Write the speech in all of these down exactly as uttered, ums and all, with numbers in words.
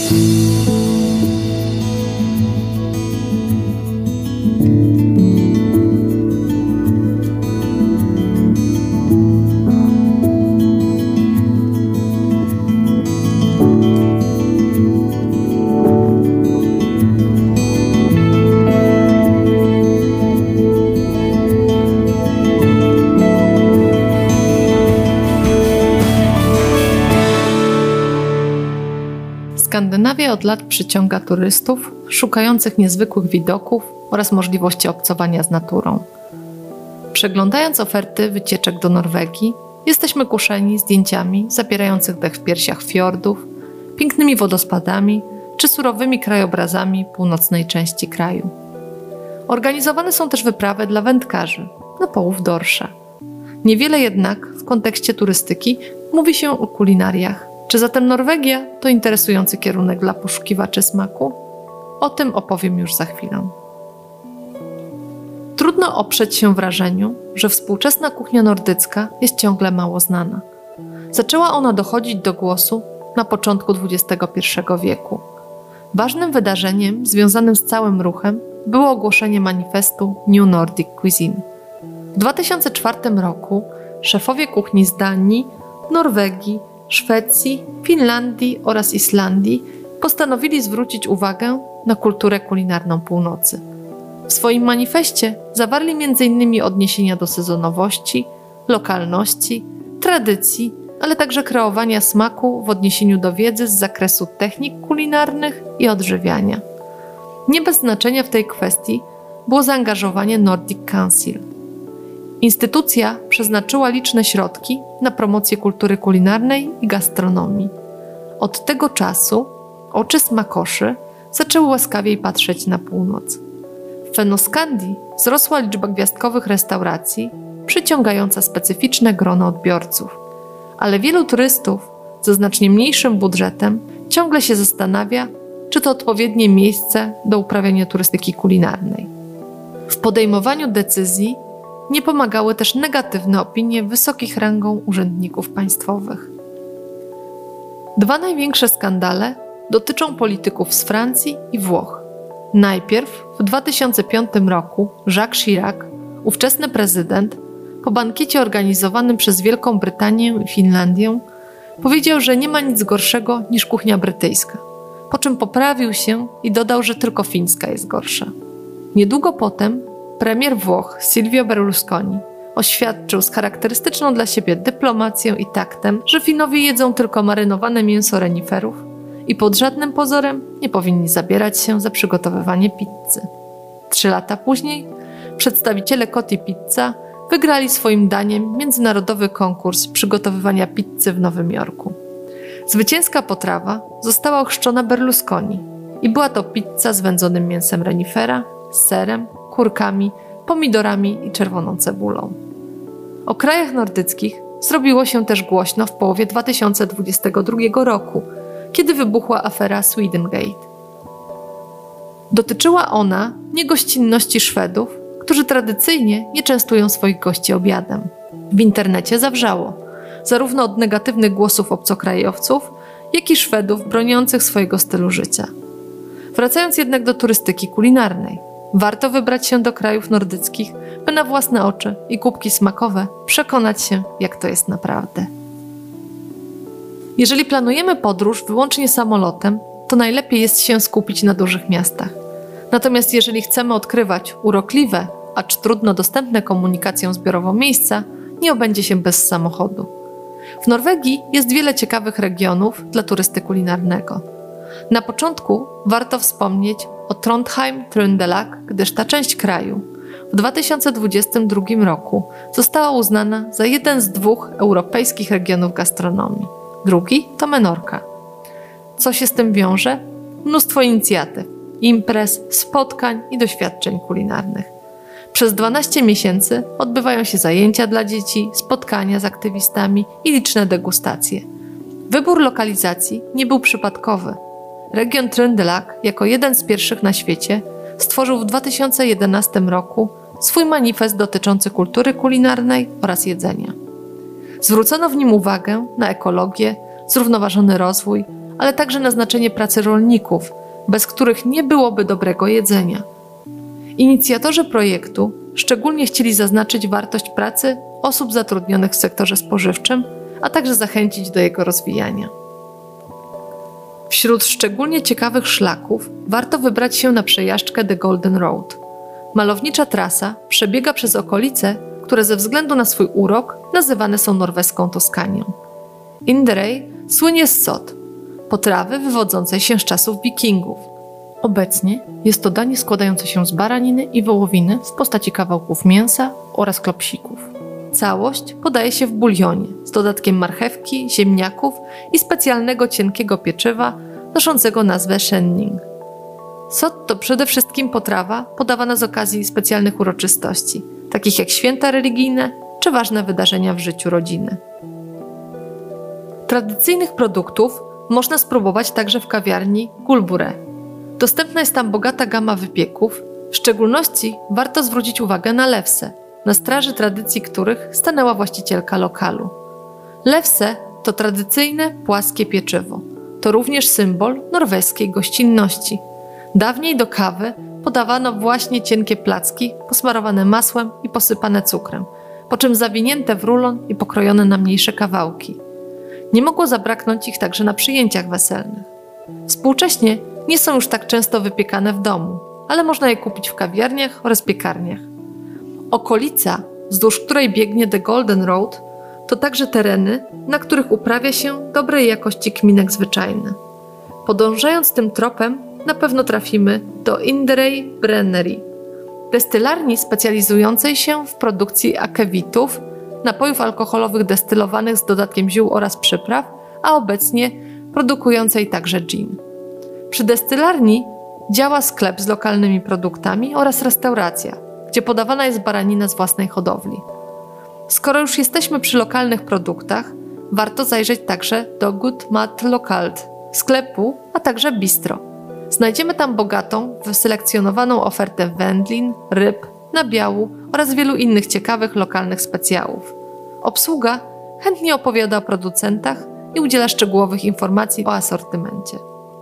Skandynawia od lat przyciąga turystów szukających niezwykłych widoków oraz możliwości obcowania z naturą. Przeglądając oferty wycieczek do Norwegii, jesteśmy kuszeni zdjęciami zapierających dech w piersiach fiordów, pięknymi wodospadami czy surowymi krajobrazami północnej części kraju. Organizowane są też wyprawy dla wędkarzy na połów dorsza. Niewiele jednak w kontekście turystyki mówi się o kulinariach. Czy zatem Norwegia to interesujący kierunek dla poszukiwaczy smaku? O tym opowiem już za chwilę. Trudno oprzeć się wrażeniu, że współczesna kuchnia nordycka jest ciągle mało znana. Zaczęła ona dochodzić do głosu na początku dwudziestego pierwszego wieku. Ważnym wydarzeniem związanym z całym ruchem było ogłoszenie manifestu New Nordic Cuisine. W dwa tysiące czwartym roku szefowie kuchni z Danii, Norwegii, Szwecji, Finlandii oraz Islandii postanowili zwrócić uwagę na kulturę kulinarną północy. W swoim manifestie zawarli między innymi odniesienia do sezonowości, lokalności, tradycji, ale także kreowania smaku w odniesieniu do wiedzy z zakresu technik kulinarnych i odżywiania. Nie bez znaczenia w tej kwestii było zaangażowanie Nordic Council. Instytucja przeznaczyła liczne środki na promocję kultury kulinarnej i gastronomii. Od tego czasu oczy smakoszy zaczęły łaskawiej patrzeć na północ. W Fennoskandii wzrosła liczba gwiazdkowych restauracji, przyciągająca specyficzne grono odbiorców. Ale wielu turystów ze znacznie mniejszym budżetem ciągle się zastanawia, czy to odpowiednie miejsce do uprawiania turystyki kulinarnej. W podejmowaniu decyzji nie pomagały też negatywne opinie wysokich rangą urzędników państwowych. Dwa największe skandale dotyczą polityków z Francji i Włoch. Najpierw w dwa tysiące piątym roku Jacques Chirac, ówczesny prezydent, po bankiecie organizowanym przez Wielką Brytanię i Finlandię, powiedział, że nie ma nic gorszego niż kuchnia brytyjska, po czym poprawił się i dodał, że tylko fińska jest gorsza. Niedługo potem premier Włoch Silvio Berlusconi oświadczył z charakterystyczną dla siebie dyplomacją i taktem, że Finowie jedzą tylko marynowane mięso reniferów i pod żadnym pozorem nie powinni zabierać się za przygotowywanie pizzy. Trzy lata później przedstawiciele Coty Pizza wygrali swoim daniem międzynarodowy konkurs przygotowywania pizzy w Nowym Jorku. Zwycięska potrawa została ochrzczona Berlusconi i była to pizza z wędzonym mięsem renifera, z serem, kurkami, pomidorami i czerwoną cebulą. O krajach nordyckich zrobiło się też głośno w połowie dwa tysiące dwudziestego drugiego roku, kiedy wybuchła afera Swedengate. Dotyczyła ona niegościnności Szwedów, którzy tradycyjnie nie częstują swoich gości obiadem. W internecie zawrzało, zarówno od negatywnych głosów obcokrajowców, jak i Szwedów broniących swojego stylu życia. Wracając jednak do turystyki kulinarnej, warto wybrać się do krajów nordyckich, by na własne oczy i kubki smakowe przekonać się, jak to jest naprawdę. Jeżeli planujemy podróż wyłącznie samolotem, to najlepiej jest się skupić na dużych miastach. Natomiast jeżeli chcemy odkrywać urokliwe, acz trudno dostępne komunikacją zbiorową miejsca, nie obędzie się bez samochodu. W Norwegii jest wiele ciekawych regionów dla turysty kulinarnego. Na początku warto wspomnieć o Trondheim Trøndelag, gdyż ta część kraju w dwa tysiące dwudziestym drugim roku została uznana za jeden z dwóch europejskich regionów gastronomii. Drugi to Menorca. Co się z tym wiąże? Mnóstwo inicjatyw, imprez, spotkań i doświadczeń kulinarnych. Przez dwanaście miesięcy odbywają się zajęcia dla dzieci, spotkania z aktywistami i liczne degustacje. Wybór lokalizacji nie był przypadkowy. Region Trøndelag jako jeden z pierwszych na świecie stworzył w dwa tysiące jedenastym roku swój manifest dotyczący kultury kulinarnej oraz jedzenia. Zwrócono w nim uwagę na ekologię, zrównoważony rozwój ale także na znaczenie pracy rolników, bez których nie byłoby dobrego jedzenia. Inicjatorzy projektu szczególnie chcieli zaznaczyć wartość pracy osób zatrudnionych w sektorze spożywczym, a także zachęcić do jego rozwijania. Wśród szczególnie ciekawych szlaków warto wybrać się na przejażdżkę The Golden Road. Malownicza trasa przebiega przez okolice, które ze względu na swój urok nazywane są norweską Toskanią. Inderøy słynie z sot, potrawy wywodzącej się z czasów wikingów. Obecnie jest to danie składające się z baraniny i wołowiny w postaci kawałków mięsa oraz klopsików. Całość podaje się w bulionie z dodatkiem marchewki, ziemniaków i specjalnego cienkiego pieczywa noszącego nazwę skjenning. Sot to przede wszystkim potrawa podawana z okazji specjalnych uroczystości, takich jak święta religijne czy ważne wydarzenia w życiu rodziny. Tradycyjnych produktów można spróbować także w kawiarni Gulbure. Dostępna jest tam bogata gama wypieków, w szczególności warto zwrócić uwagę na lefse, na straży tradycji których stanęła właścicielka lokalu. Lefse to tradycyjne, płaskie pieczywo. To również symbol norweskiej gościnności. Dawniej do kawy podawano właśnie cienkie placki posmarowane masłem i posypane cukrem, po czym zawinięte w rulon i pokrojone na mniejsze kawałki. Nie mogło zabraknąć ich także na przyjęciach weselnych. Współcześnie nie są już tak często wypiekane w domu, ale można je kupić w kawiarniach oraz piekarniach. Okolica, wzdłuż której biegnie The Golden Road, to także tereny, na których uprawia się dobrej jakości kminek zwyczajny. Podążając tym tropem, na pewno trafimy do Inderøy Brennery, destylarni specjalizującej się w produkcji akewitów, napojów alkoholowych destylowanych z dodatkiem ziół oraz przypraw, a obecnie produkującej także gin. Przy destylarni działa sklep z lokalnymi produktami oraz restauracja, gdzie podawana jest baranina z własnej hodowli. Skoro już jesteśmy przy lokalnych produktach, warto zajrzeć także do Good Mat Lokalt, sklepu, a także bistro. Znajdziemy tam bogatą, wyselekcjonowaną ofertę wędlin, ryb, nabiału oraz wielu innych ciekawych lokalnych specjałów. Obsługa chętnie opowiada o producentach i udziela szczegółowych informacji o asortymencie.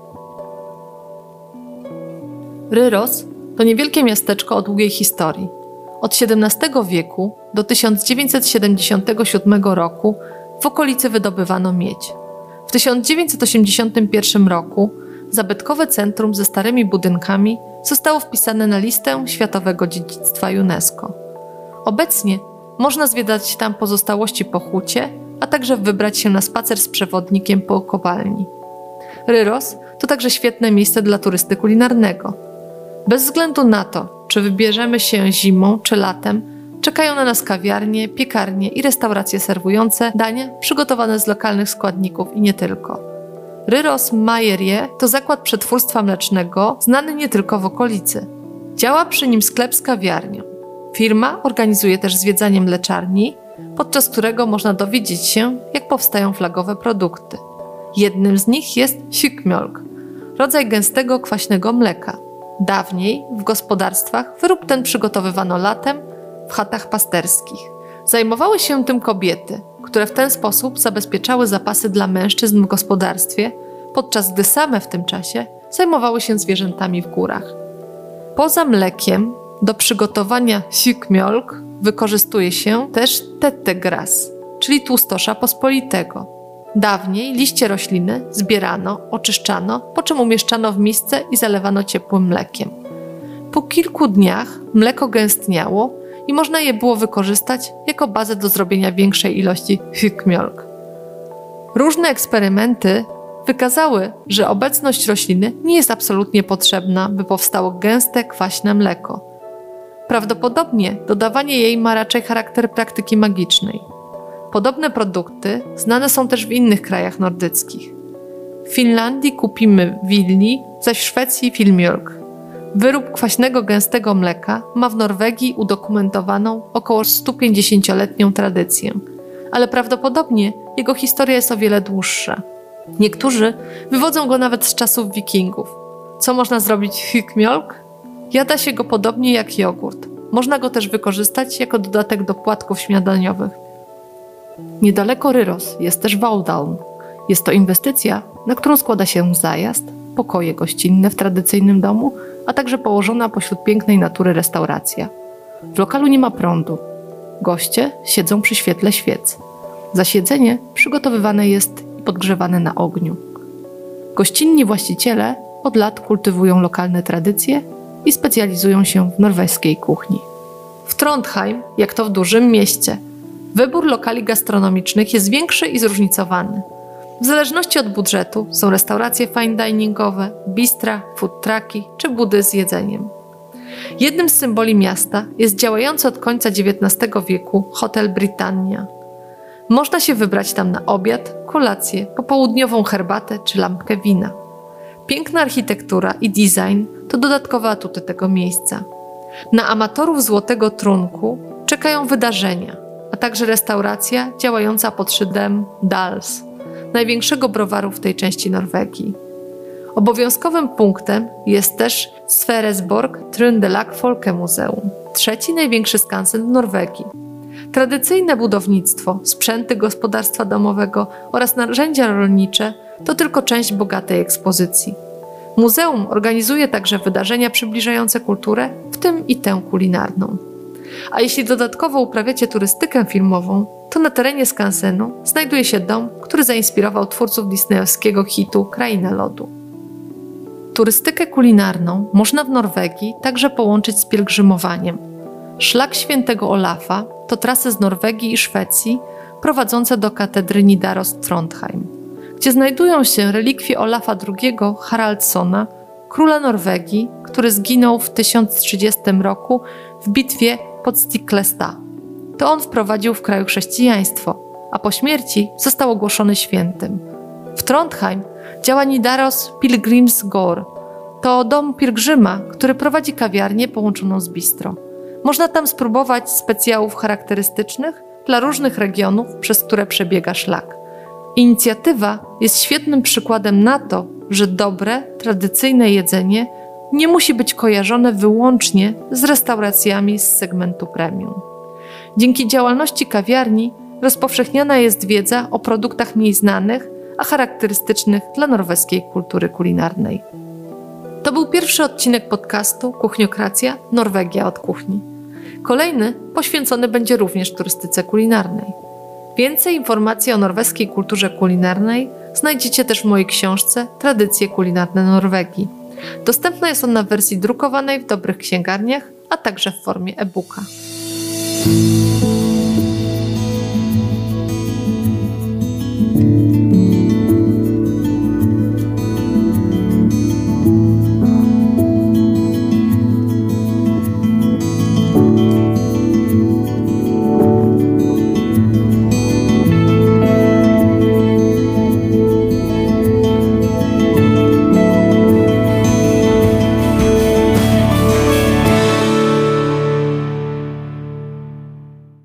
Røros to niewielkie miasteczko o długiej historii. Od siedemnastego wieku do tysiąc dziewięćset siedemdziesiątego siódmego roku w okolicy wydobywano miedź. W tysiąc dziewięćset osiemdziesiątym pierwszym roku zabytkowe centrum ze starymi budynkami zostało wpisane na listę Światowego Dziedzictwa UNESCO. Obecnie można zwiedzać tam pozostałości po hucie, a także wybrać się na spacer z przewodnikiem po kopalni. Røros to także świetne miejsce dla turysty kulinarnego. Bez względu na to, czy wybierzemy się zimą czy latem, czekają na nas kawiarnie, piekarnie i restauracje serwujące dania przygotowane z lokalnych składników i nie tylko. Røros Meieriet to zakład przetwórstwa mlecznego znany nie tylko w okolicy. Działa przy nim sklep z kawiarnią. Firma organizuje też zwiedzanie mleczarni, podczas którego można dowiedzieć się, jak powstają flagowe produkty. Jednym z nich jest tjukkmjølk, rodzaj gęstego, kwaśnego mleka. Dawniej w gospodarstwach wyrób ten przygotowywano latem w chatach pasterskich. Zajmowały się tym kobiety, które w ten sposób zabezpieczały zapasy dla mężczyzn w gospodarstwie, podczas gdy same w tym czasie zajmowały się zwierzętami w górach. Poza mlekiem do przygotowania tjukkmjølk wykorzystuje się też tettegras, czyli tłustosza pospolitego. Dawniej liście rośliny zbierano, oczyszczano, po czym umieszczano w misce i zalewano ciepłym mlekiem. Po kilku dniach mleko gęstniało i można je było wykorzystać jako bazę do zrobienia większej ilości tjukkmjølk. Różne eksperymenty wykazały, że obecność rośliny nie jest absolutnie potrzebna, by powstało gęste, kwaśne mleko. Prawdopodobnie dodawanie jej ma raczej charakter praktyki magicznej. Podobne produkty znane są też w innych krajach nordyckich. W Finlandii kupimy willi, zaś w Szwecji filmjölk. Wyrób kwaśnego, gęstego mleka ma w Norwegii udokumentowaną około stupięćdziesięcioletnią tradycję, ale prawdopodobnie jego historia jest o wiele dłuższa. Niektórzy wywodzą go nawet z czasów wikingów. Co można zrobić z tjukkmjølk? Jada się go podobnie jak jogurt. Można go też wykorzystać jako dodatek do płatków śniadaniowych. Niedaleko Røros jest też Vauldalen. Jest to inwestycja, na którą składa się zajazd, pokoje gościnne w tradycyjnym domu, a także położona pośród pięknej natury restauracja. W lokalu nie ma prądu. Goście siedzą przy świetle świec. Zasiedzenie przygotowywane jest i podgrzewane na ogniu. Gościnni właściciele od lat kultywują lokalne tradycje i specjalizują się w norweskiej kuchni. W Trondheim, jak to w dużym mieście, wybór lokali gastronomicznych jest większy i zróżnicowany. W zależności od budżetu są restauracje fine diningowe, bistra, food trucki czy budy z jedzeniem. Jednym z symboli miasta jest działający od końca dziewiętnastego wieku Hotel Britannia. Można się wybrać tam na obiad, kolację, popołudniową herbatę czy lampkę wina. Piękna architektura i design to dodatkowe atuty tego miejsca. Na amatorów złotego trunku czekają wydarzenia, a także restauracja działająca pod szyldem Dals, największego browaru w tej części Norwegii. Obowiązkowym punktem jest też Sverresborg Trøndelag Folkemuseum, trzeci największy skansen w Norwegii. Tradycyjne budownictwo, sprzęty gospodarstwa domowego oraz narzędzia rolnicze to tylko część bogatej ekspozycji. Muzeum organizuje także wydarzenia przybliżające kulturę, w tym i tę kulinarną. A jeśli dodatkowo uprawiacie turystykę filmową, to na terenie skansenu znajduje się dom, który zainspirował twórców disneyowskiego hitu Kraina Lodu. Turystykę kulinarną można w Norwegii także połączyć z pielgrzymowaniem. Szlak Świętego Olafa to trasy z Norwegii i Szwecji prowadzące do katedry Nidaros Trondheim, gdzie znajdują się relikwie Olafa drugiego Haraldssona, króla Norwegii, który zginął w tysiąc trzydziestym roku w bitwie pod Stiklestad. To on wprowadził w kraju chrześcijaństwo, a po śmierci został ogłoszony świętym. W Trondheim działa Nidaros Pilgrimsgård. To dom pielgrzyma, który prowadzi kawiarnię połączoną z bistro. Można tam spróbować specjałów charakterystycznych dla różnych regionów, przez które przebiega szlak. Inicjatywa jest świetnym przykładem na to, że dobre, tradycyjne jedzenie nie musi być kojarzone wyłącznie z restauracjami z segmentu premium. Dzięki działalności kawiarni rozpowszechniana jest wiedza o produktach mniej znanych, a charakterystycznych dla norweskiej kultury kulinarnej. To był pierwszy odcinek podcastu Kuchniokracja – Norwegia od kuchni. Kolejny poświęcony będzie również turystyce kulinarnej. Więcej informacji o norweskiej kulturze kulinarnej znajdziecie też w mojej książce Tradycje kulinarne Norwegii. Dostępna jest ona w wersji drukowanej w dobrych księgarniach, a także w formie e-booka.